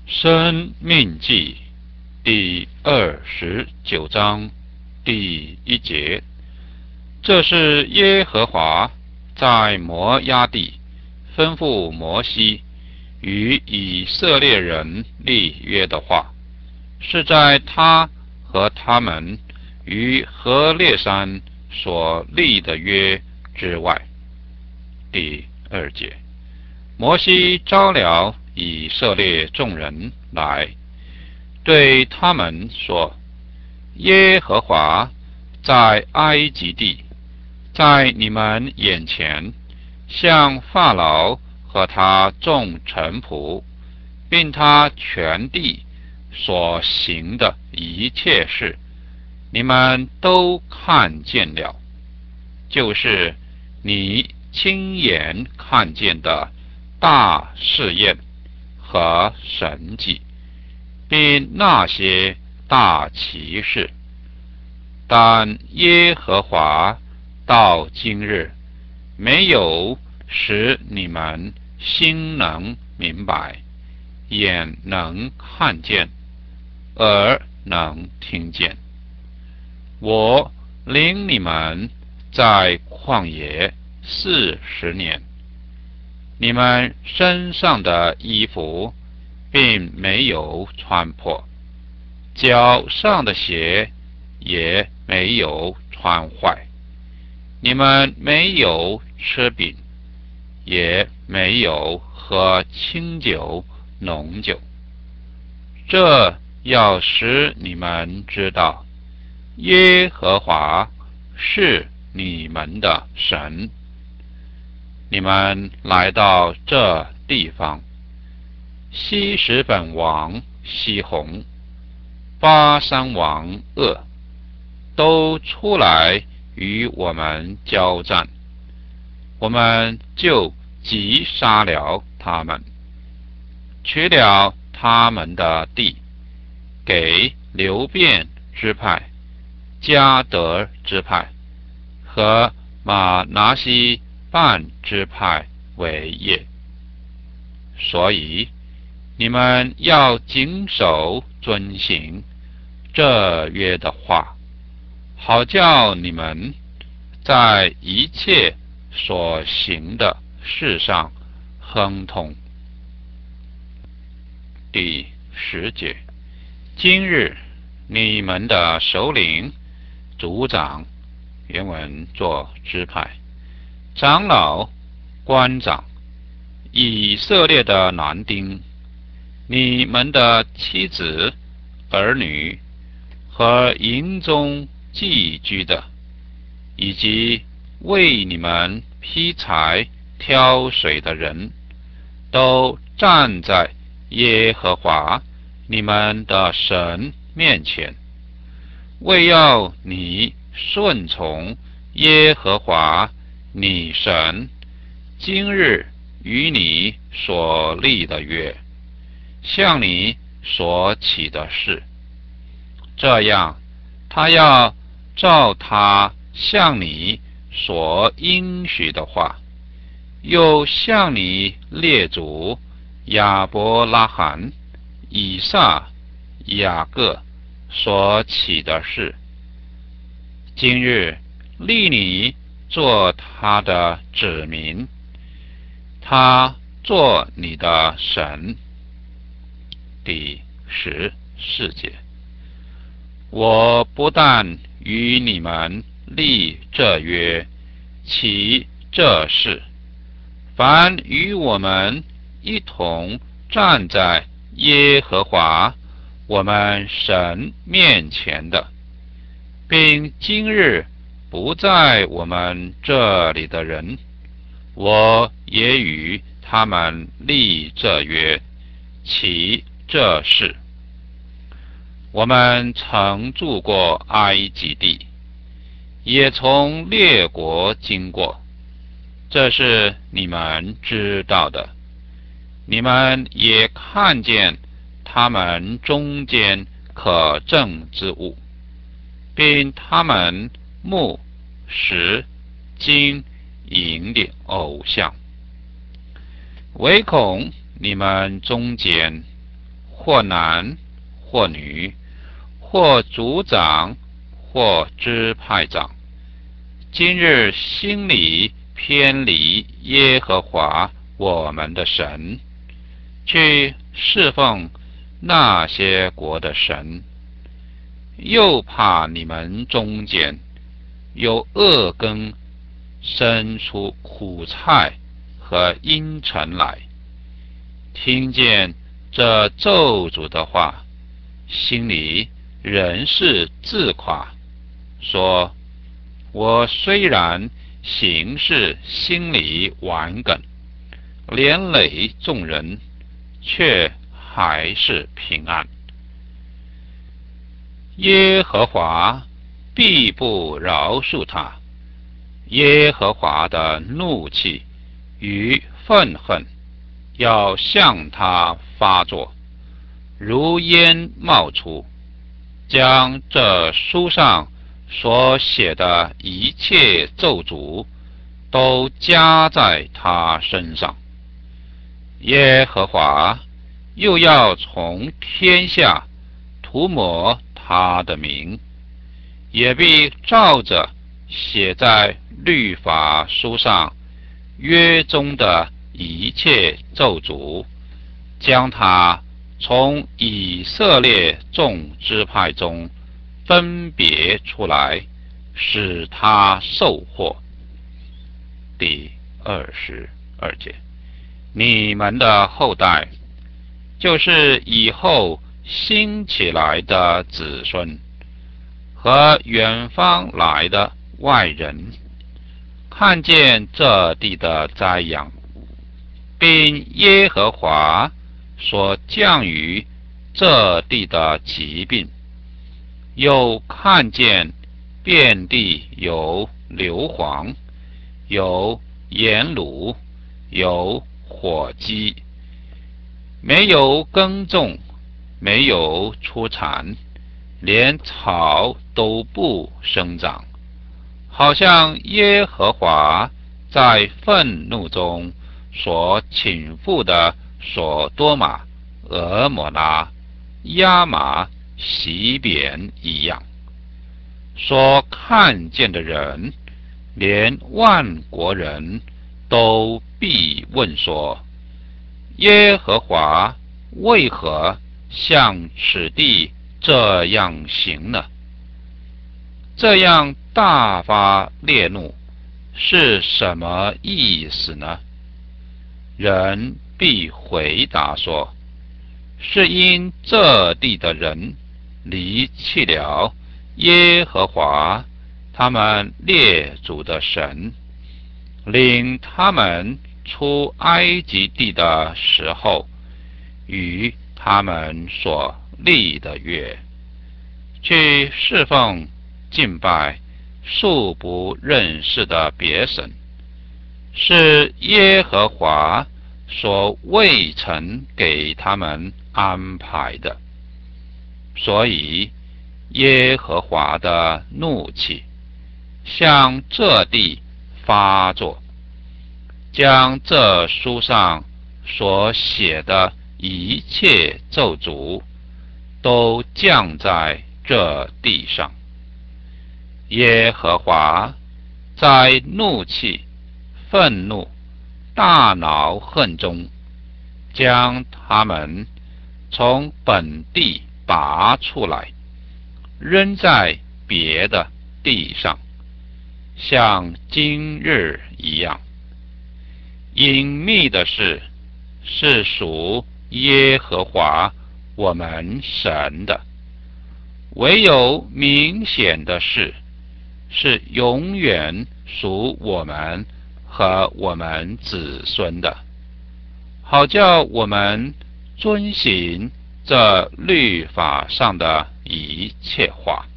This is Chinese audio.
申命记第29章第1节，这是耶和华在摩押地吩咐摩西与以色列人立约的话，是在他和他们于何烈山所立的约之外。第2节，摩西招了以色列众人来，对他们说：耶和华在埃及地，在你们眼前，向法老和他众臣仆，并他全地所行的一切事，你们都看见了，就是你亲眼看见的大试验和神迹，并那些大奇事。但耶和华到今日没有使你们心能明白，眼能看见，耳能听见。我领你们在旷野40年，你们身上的衣服并没有穿破，脚上的鞋也没有穿坏。你们没有吃饼，也没有喝清酒浓酒，这要使你们知道，耶和华是你们的神。你们来到这地方，希实本王西宏、巴珊王噩都出来与我们交战，我们就击杀了他们，取了他们的地，给流便支派、迦得支派和玛拿西半支派为业。所以你们要谨守遵行这约的话，好叫你们在一切所行的事上亨通。第10节，今日你们的首领、族长，原文作支派、长老、官长、以色列的男丁，你们的妻子、儿女和营中寄居的，以及为你们劈柴挑水的人，都站在耶和华你们的神面前，为要你顺从耶和华你神今日与你所立的约，向你所起的事，这样他要照他向你所应许的话，又向你列祖亚伯拉罕、以撒、雅各所起的事，今日立你做他的子民，他做你的神。第14节，我不但与你们立这约，起这事，凡与我们一同站在耶和华我们神面前的，并今日不在我们这里的人，我也与他们立这约，起这事。我们曾住过埃及地，也从列国经过，这是你们知道的。你们也看见他们中间可憎之物，并他们木、石、金、银的偶像，唯恐你们中间或男或女，或族长或支派长，今日心里偏离耶和华我们的神，去侍奉那些国的神，又怕你们中间有恶根生出苦菜和阴沉来，听见这咒诅的话，心里仍是自夸，说：我虽然行事心里顽梗，连累众人，却还是平安。耶和华必不饶恕他，耶和华的怒气与愤恨要向他发作，如烟冒出，将这书上所写的一切咒诅都加在他身上。耶和华又要从天下涂抹他的名，也必照着写在律法书上约中的一切咒诅，将他从以色列众支派中分别出来，使他受祸。第22节，你们的后代，就是以后兴起来的子孙和远方来的外人，看见这地的灾殃，并耶和华所降于这地的疾病，又看见遍地有硫磺，有盐卤，有火鸡，没有耕种，没有出产，连草都不生长，好像耶和华在愤怒中所倾覆的所多玛、俄摩拉、亚玛、西边一样。所看见的人，连万国人都必问说：耶和华为何向此地这样行呢？这样大发烈怒是什么意思呢？人必回答说：是因这地的人离弃了耶和华他们列祖的神，领他们出埃及地的时候与他们所立的约，去侍奉敬拜素不认识的别神，是耶和华所未曾给他们安排的。所以耶和华的怒气向这地发作，将这书上所写的一切咒诅都降在这地上。耶和华在怒气、愤怒、大恼恨中，将他们从本地拔出来，扔在别的地上，像今日一样。隐秘的事是属耶和华我们神的，唯有明显的事是永远属我们和我们子孙的，好叫我们遵行这律法上的一切话。